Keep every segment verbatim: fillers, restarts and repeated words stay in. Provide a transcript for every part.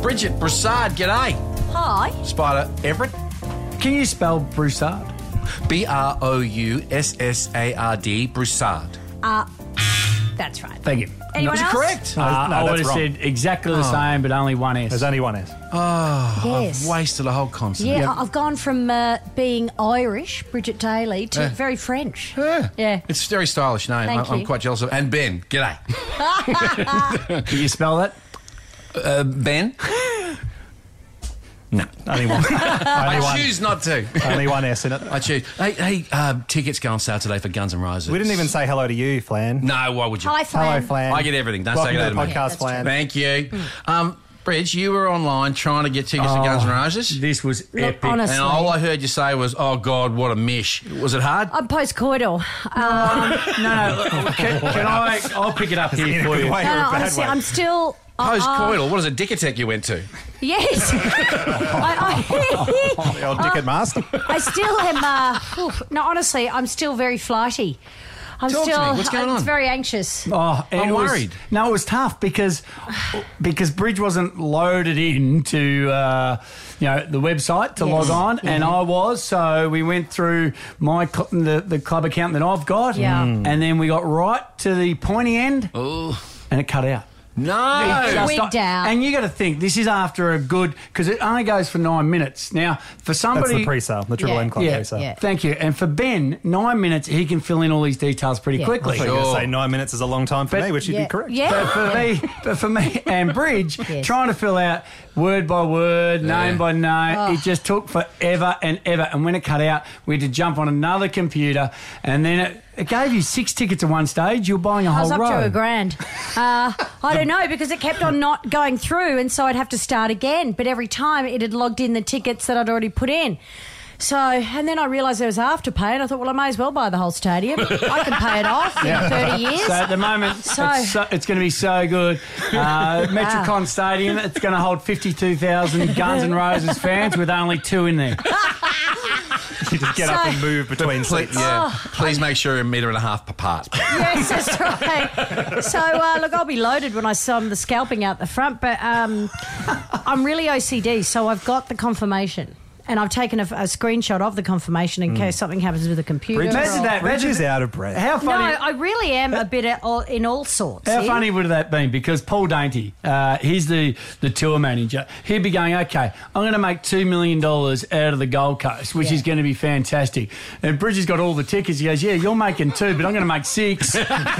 Bridget Broussard, g'day. Hi. Spider Everett. Can you spell Broussard? B R O U S S A R D, Broussard. Uh, that's right. Thank you. Anyone Is it else? correct? Uh, no, I would that's have wrong. said exactly the same, but only one S. There's only one S. Oh, Yes. I've wasted a whole consonant. Yeah, I've gone from uh, being Irish, Bridget Daly, to Yeah. very French. Yeah. Yeah. It's a very stylish name. Thank I, I'm you. quite jealous of it. And Ben, g'day. Can you spell that? Uh, Ben? No. Only one. only I one. choose not to. Only one S in it. I choose. Hey, hey uh, tickets go on sale today for Guns N' Roses. We didn't even say hello to you, Flan. No, why would you? Hi, Flan. Hello, Flan. I get everything. Don't Welcome say to that the to me. podcast, Yeah, that's Flan. Thank you. Um, Bridge, you were online trying to get tickets to Guns N' Roses. This was Look, epic. honestly. And all I heard you say was, oh, God, what a mish. Was it hard? I'm postcoital. Um, No, no, look, can, can I... I'll pick it up In here a for good you. way or no, a no, bad honestly, way? I'm still... uh, Post-coital. What is it, Dicotech you went to? Yes. I, I, The old Dickett master. I still am... Uh, oof, no, honestly, I'm still very flighty. I'm Talk to still... me. What's going I'm on? very anxious. Oh, it I'm was- worried. No, it was tough because because Bridge wasn't loaded into uh, you know the website to Yes. log on, and I was. So we went through my cl- the, the club account that I've got, Yeah. Mm. and then we got right to the pointy end, Oh, and it cut out. no. Just Wigged not- out. And you got to think this is after a good because it only goes for nine minutes. Now for That's somebody, the pre-sale, the Triple Yeah. M Club yeah, pre-sale. yeah. thank you. And for Ben, nine minutes he can fill in all these details pretty Yeah. quickly. I thought you were going Sure. to say nine minutes is a long time for But- me, which you'd yeah. be correct. Yeah. But for me, but for me and Bridge, Yes. trying to fill out word by word, name Yeah. by name, Oh. it just took forever and ever. And when it cut out, we had to jump on another computer, and then it, it gave you six tickets at one stage. You're buying a I whole was up row. to a grand. Uh, I don't know, because it kept on not going through, and so I'd have to start again. But every time it had logged in the tickets that I'd already put in. So, and then I realised there was Afterpay, and I thought, well, I may as well buy the whole stadium. I can pay it off in thirty years. So at the moment, So- it's, so, it's going to be so good. Uh, Metricon Stadium, it's going to hold fifty-two thousand Guns N' Roses fans with only two in there. You just get up So- and move between Please, seats. yeah. Please make sure you're a metre and a half apart. Yes, that's right. So, uh, look, I'll be loaded when I saw the scalping out the front, but um, I'm really O C D, so I've got the confirmation. And I've taken a, a screenshot of the confirmation in case something happens with the computer. Bridge, Imagine or- that. Bridge Imagine is that. out of breath. How No, funny. I really am a bit at all, in all sorts. How here. funny would that been? Because Paul Dainty, uh, he's the, the tour manager. He'd be going, okay, I'm going to make two million dollars out of the Gold Coast, which Yeah. is going to be fantastic. And Bridget's got all the tickets. He goes, yeah, you're making two, but I'm going to make six.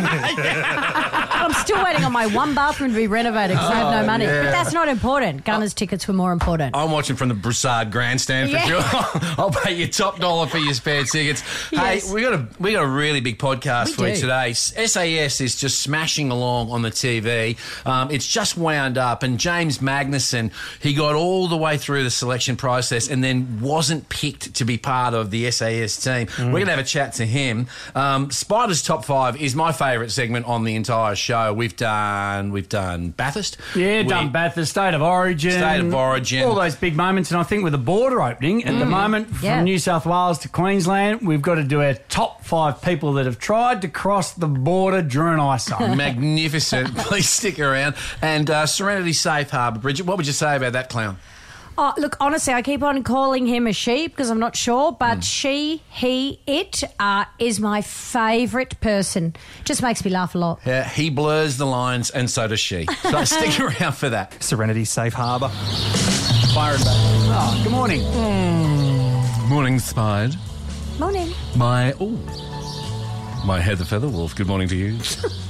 I'm still waiting on my one bathroom to be renovated because I have no money. yeah. But that's not important. Gunners tickets were more important. I'm watching from the Broussard grandstand for Yeah. sure. I'll pay you top dollar for your spare tickets. Yes. Hey, we got a we got a really big podcast We for you do. today. S A S is just smashing along on the T V. Um, it's just wound up, and James Magnuson, he got all the way through the selection process and then wasn't picked to be part of the S A S team. Mm. We're gonna have a chat to him. Um, Spider's top five is my favourite segment on the entire show. We've done we've done Bathurst. Yeah, We- done Bathurst, State of Origin. State of Origin. All those big moments. And I think with the border opening at the moment from Yeah. New South Wales to Queensland, we've got to do our top five people that have tried to cross the border during ice time. Magnificent. Please stick around. And uh, Serenity Safe Harbour, Bridget, what would you say about that clown? Oh, look, honestly, I keep on calling him a she because I'm not sure, but she, he, it uh, is my favourite person. Just makes me laugh a lot. Yeah, he blurs the lines and so does she. So stick around for that. Serenity Safe Harbour. Byron Bay. Oh, good morning. Morning, Spide. Morning. My, oh, my Heather Featherwolf, good morning to you.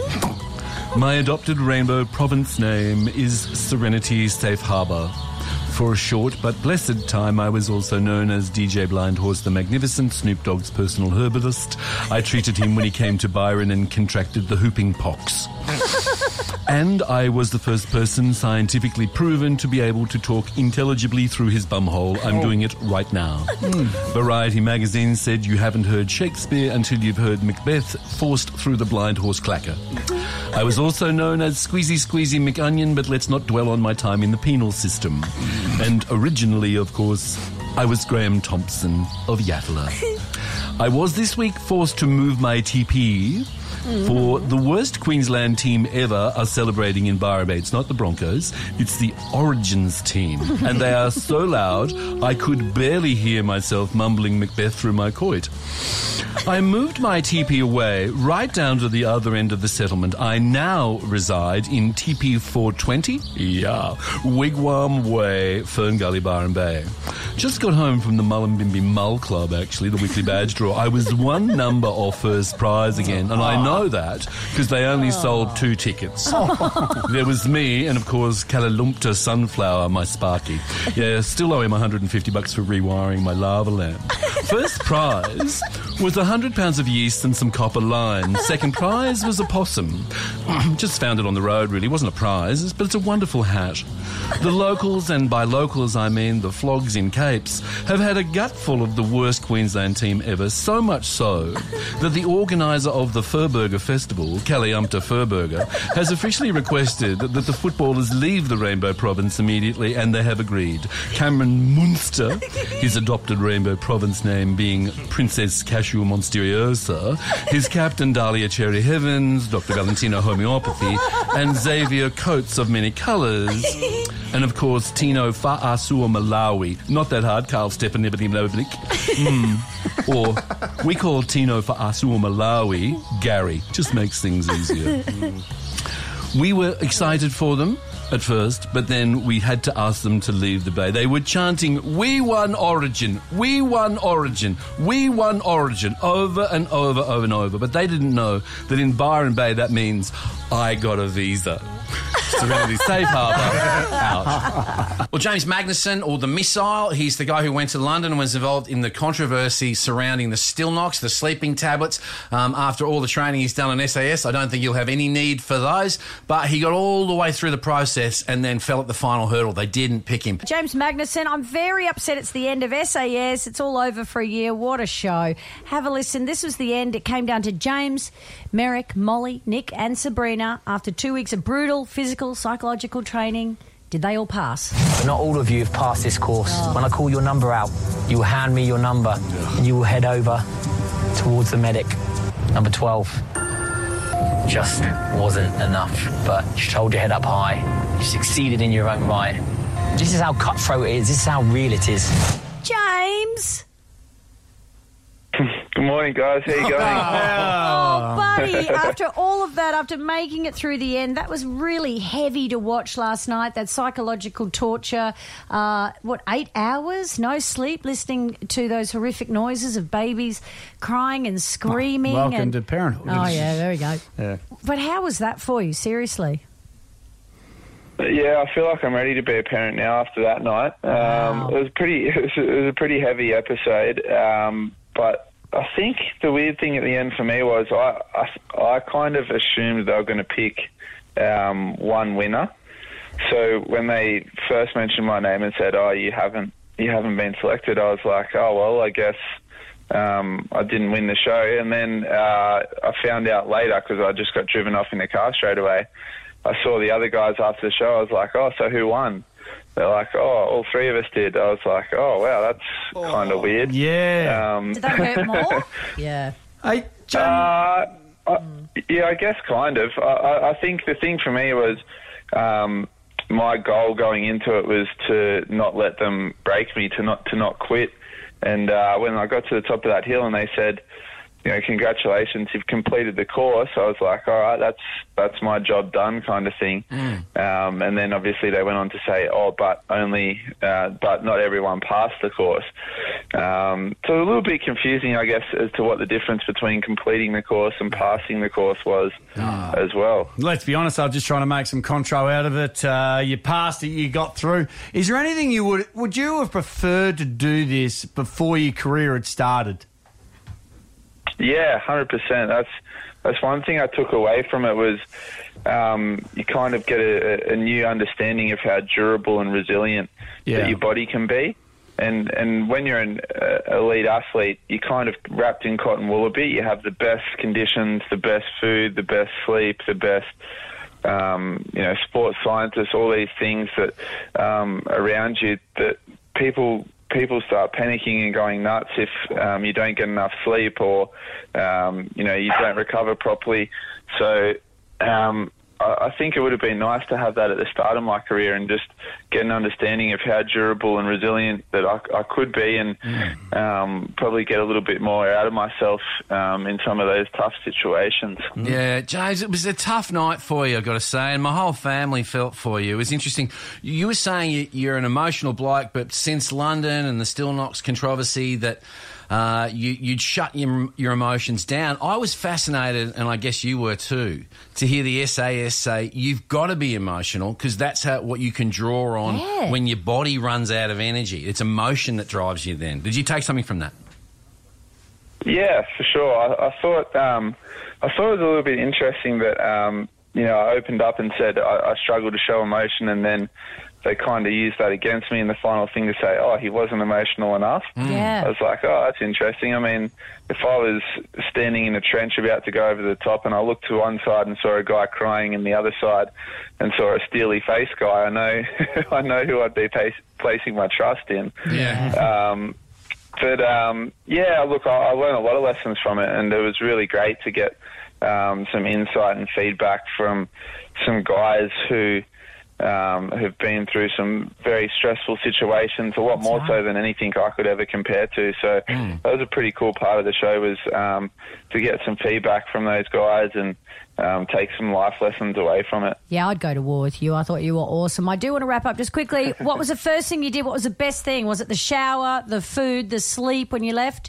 My adopted rainbow province name is Serenity Safe Harbour. For a short but blessed time, I was also known as D J Blind Horse the Magnificent, Snoop Dogg's personal herbalist. I treated him when he came to Byron and contracted the whooping pox. And I was the first person scientifically proven to be able to talk intelligibly through his bumhole. I'm doing it right now. Variety magazine said you haven't heard Shakespeare until you've heard Macbeth forced through the blind horse clacker. I was also known as Squeezy Squeezy McOnion, but let's not dwell on my time in the penal system. And originally, of course, I was Graham Thompson of Yatala. I was this week forced to move my T P for the worst Queensland team ever are celebrating in Byron Bay. It's not the Broncos, it's the Origins team. And they are so loud, I could barely hear myself mumbling Macbeth through my coit. I moved my T P away right down to the other end of the settlement. I now reside in T P four twenty, yeah, Wigwam Way, Fern Gully, Byron Bay. Just got home from the Mullumbimby Mull Club, actually, the weekly badge draw. I was one number off first prize again, and I know that because they only sold two tickets. There was me and, of course, Kalalumpta Sunflower, my Sparky. Yeah, still owe him one hundred fifty bucks for rewiring my lava lamp. First prize was one hundred pounds of yeast and some copper lines. Second prize was a possum. Just found it on the road, really. It wasn't a prize, but it's a wonderful hat. The locals, and by locals I mean the flogs in Capes, have had a gutful of the worst Queensland team ever, so much so that the organiser of the Furburger Festival, Kaliumpta Furburger, has officially requested that the footballers leave the Rainbow Province immediately, and they have agreed. Cameron Munster, his adopted Rainbow Province name being Princess Cashew Monsteriosa, his captain Dahlia Cherry Heavens, Doctor Valentino Homeopathy, and Xavier Coates of many colours, and of course Tino Fa'asua Malawi. Not that hard, Carl Stepanibity Mlovnik. Mm. Or we call Tino Fa'asua Malawi Gary. Just makes things easier. Mm. We were excited for them at first, but then we had to ask them to leave the bay. They were chanting, "We won Origin, we won Origin, we won Origin," over and over, over and over. But they didn't know that in Byron Bay that means I got a visa. Serenity Safe Harbour out. Well, James Magnuson, or the Missile, he's the guy who went to London and was involved in the controversy surrounding the Stilnox, the sleeping tablets. Um, after all the training he's done in S A S, I don't think you'll have any need for those. But he got all the way through the process and then fell at the final hurdle. They didn't pick him. James Magnuson, I'm very upset it's the end of S A S. It's all over for a year. What a show. Have a listen. This was the end. It came down to James, Merrick, Molly, Nick and Sabrina. After two weeks of brutal physical, psychological training, did they all pass? But not all of you have passed this course. Oh. When I call your number out, you will hand me your number and you will head over towards the medic. Number twelve. Just wasn't enough, but just hold your head up high. You succeeded in your own right. This is how cutthroat it is. This is how real it is. James! Good morning, guys. How you going? Oh, buddy, after all of that, after making it through the end, that was really heavy to watch last night, that psychological torture. Uh, what, eight hours? No sleep, listening to those horrific noises of babies crying and screaming. Welcome and, to parenthood. Oh, yeah, there we go. Yeah. But how was that for you, seriously? Yeah, I feel like I'm ready to be a parent now after that night. Um, Wow. It was pretty. It was, it was a pretty heavy episode, um, but I think the weird thing at the end for me was I I, I kind of assumed they were going to pick um, one winner. So when they first mentioned my name and said, "Oh, you haven't you haven't been selected," I was like, "Oh well, I guess um, I didn't win the show." And then uh, I found out later because I just got driven off in the car straight away. I saw the other guys after the show. I was like, "Oh, so who won?" They're like, "Oh, all three of us did." I was like, "Oh, wow, that's oh. kind of weird." Yeah. Um, Did that hurt more? Yeah. Hey, James. Uh, I, yeah, I guess kind of. I, I, I think the thing for me was um, my goal going into it was to not let them break me, to not to not quit. And uh, when I got to the top of that hill and they said, you know, "Congratulations, you've completed the course," I was like, "All right, that's that's my job done," kind of thing. Mm. Um, and then obviously they went on to say, "Oh, but only, uh, but not everyone passed the course." Um, so a little bit confusing, I guess, as to what the difference between completing the course and passing the course was oh. as well. Let's be honest, I was just trying to make some contro out of it. Uh, you passed it, you got through. Is there anything you would would you have preferred to do this before your career had started? Yeah, one hundred percent. That's that's one thing I took away from it was um, you kind of get a, a new understanding of how durable and resilient yeah. that your body can be. And and when you're an uh, elite athlete, you're kind of wrapped in cotton wool a bit. You have the best conditions, the best food, the best sleep, the best um, you know sports scientists, all these things that um, around you that people people start panicking and going nuts if um, you don't get enough sleep or, um, you know, you don't recover properly. So um, I, I think it would have been nice to have that at the start of my career and just get an understanding of how durable and resilient that I, I could be and mm. um, probably get a little bit more out of myself um, in some of those tough situations. Yeah, James, it was a tough night for you, I've got to say, and my whole family felt for you. It was interesting. You were saying you, you're an emotional bloke, but since London and the Stillknox controversy that uh, you, you'd shut your, your emotions down. I was fascinated, and I guess you were too, to hear the S A S say you've got to be emotional because that's how, what you can draw on yeah. when your body runs out of energy. It's emotion that drives you then. Did you take something from that? Yeah, for sure. I, I thought um, I thought it was a little bit interesting that um, you know I opened up and said I, I struggle to show emotion, and then they kind of used that against me in the final thing to say, oh, he wasn't emotional enough. Yeah. I was like, oh, that's interesting. I mean, if I was standing in a trench about to go over the top and I looked to one side and saw a guy crying and the other side and saw a steely-faced guy, I know I know who I'd be pace, placing my trust in. Yeah. Um, but, um, yeah, look, I, I learned a lot of lessons from it, and it was really great to get um, some insight and feedback from some guys who Um, who've been through some very stressful situations, a lot more so than anything I could ever compare to. So mm. that was a pretty cool part of the show, was um, to get some feedback from those guys and um, take some life lessons away from it. Yeah, I'd go to war with you. I thought you were awesome. I do want to wrap up just quickly. What was the first thing you did? What was the best thing? Was it the shower, the food, the sleep when you left?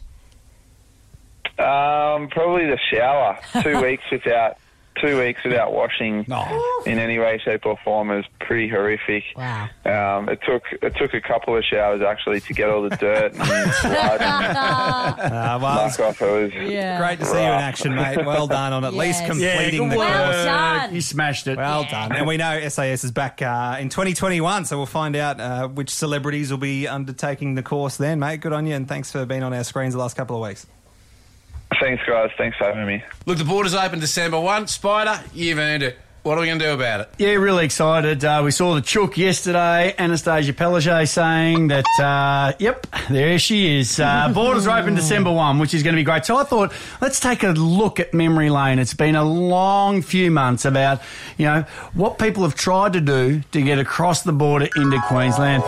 Um, probably the shower. Two weeks without... Two weeks without washing oh. in any way, shape, or form is pretty horrific. Wow! Um, it took it took a couple of showers actually to get all the dirt and blood and uh, well, muck off. It was yeah. great to see you in action, mate. Well done on at Yes. least completing yeah, the well course. done. You smashed it. Well Yeah. done. And we know S A S is back uh, in twenty twenty-one, so we'll find out uh, which celebrities will be undertaking the course then, mate. Good on you, and thanks for being on our screens the last couple of weeks. Thanks, guys. Thanks for having me. Look, the border's open December first. Spider, you've earned it. What are we going to do about it? Yeah, really excited. Uh, we saw the chook yesterday. Anastasia Palaszczuk saying that, uh, yep, there she is. Uh, borders are open December first, which is going to be great. So I thought, let's take a look at memory lane. It's been a long few months about, you know, what people have tried to do to get across the border into Queensland.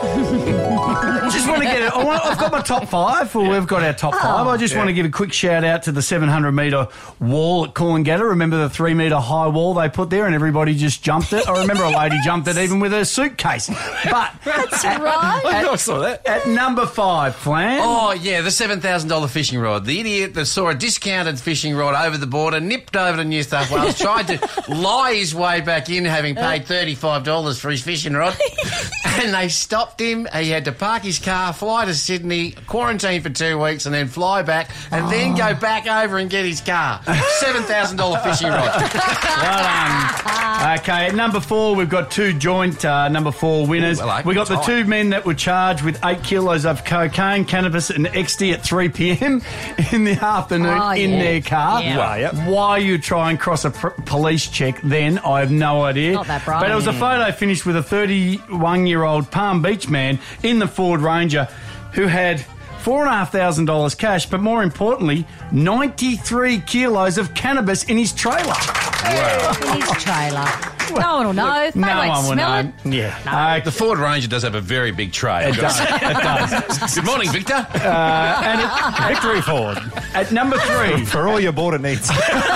Just want to get it. I want, I've got my top five, or we've got our top five. I just yeah. want to give a quick shout out to the seven hundred metre wall at Coolangatta. Remember the three metre high wall they put there and everybody just jumped it? I remember a lady jumped it even with her suitcase. But That's right. I saw that. at number five, Flan. Oh, yeah, the seven thousand dollars fishing rod. The idiot that saw a discounted fishing rod over the border, nipped over to New South Wales, tried to lie his way back in, having paid thirty-five dollars for his fishing rod. And they stopped him. He had to park his car, fly to Sydney, quarantine for two weeks, and then fly back, and oh. then go back over and get his car. seven thousand dollars fishing rod. Well done. Okay, at number four, we've got two joint uh, number four winners. Ooh, well, we got the tight. two men that were charged with eight kilos of cocaine, cannabis, and ecstasy at three p.m. in the afternoon Oh, in yeah. their car. Yeah. Wow, yep. Why you try and cross a pr- police check then, I have no idea. Not that bright. But it was a photo finished with a thirty-one-year-old Palm Beach man in the Ford Ranger who had four and a half thousand dollars cash, but more importantly, ninety-three kilos of cannabis in his trailer. In his trailer. No one will know. They no won't one will smell know. it. Yeah. Uh, The Ford Ranger does have a very big tray. it does. It does. Good morning, Victor. Uh, and at, Victory Ford. at number three, For all your border needs.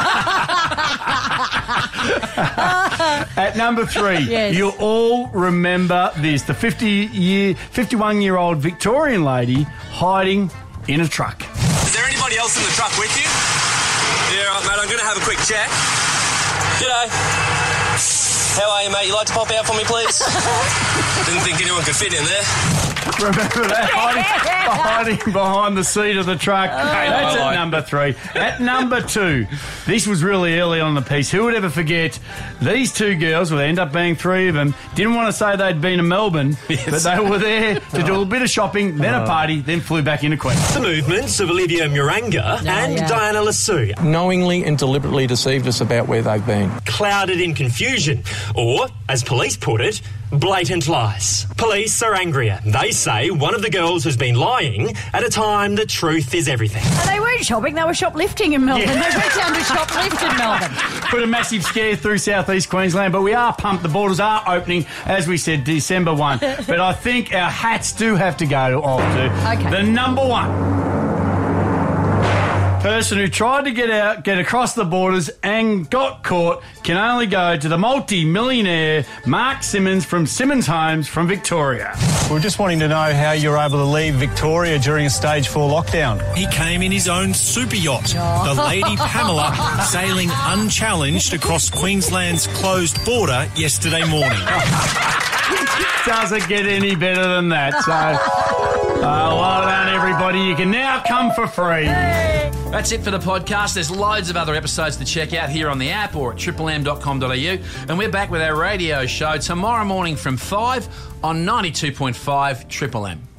at number three, Yes. you'll all remember this: the fifty-year, fifty-one-year-old Victorian lady hiding in a truck. Is there anybody else in the truck with you? Yeah, right, mate, I'm going to have a quick check. G'day. How are you, mate? You like to pop out for me, please? Didn't think anyone could fit in there. Remember that? Hiding, hiding behind the seat of the truck. That's at number three. At number two, this was really early on in the piece. Who would ever forget these two girls, well, there end up being three of them, didn't want to say they'd been to Melbourne, Yes. but they were there to do a bit of shopping, then a party, then flew back into Queensland. The movements of Olivia Muranga and yeah. Diana Lassou, knowingly and deliberately deceived us about where they've been. clouded in confusion or, as police put it, blatant lies. Police are angrier. They say one of the girls has been lying at a time that truth is everything. And they weren't shopping, they were shoplifting in Melbourne. Yeah. They went down to shoplift in Melbourne. Put a massive scare through southeast Queensland, but we are pumped. The borders are opening, as we said, December first. But I think our hats do have to go off to Okay. the number one person who tried to get out, get across the borders and got caught can only go to the multi-millionaire Mark Simmons from Simmons Homes from Victoria. We're just wanting to know how you were able to leave Victoria during a stage four lockdown. He came in his own super yacht, the Lady Pamela, sailing unchallenged across Queensland's closed border yesterday morning. Doesn't get any better than that. So, uh, well done, everybody. You can now come for free. That's it for the podcast. There's loads of other episodes to check out here on the app or at triple m dot com dot a u. And we're back with our radio show tomorrow morning from five on ninety-two point five Triple M.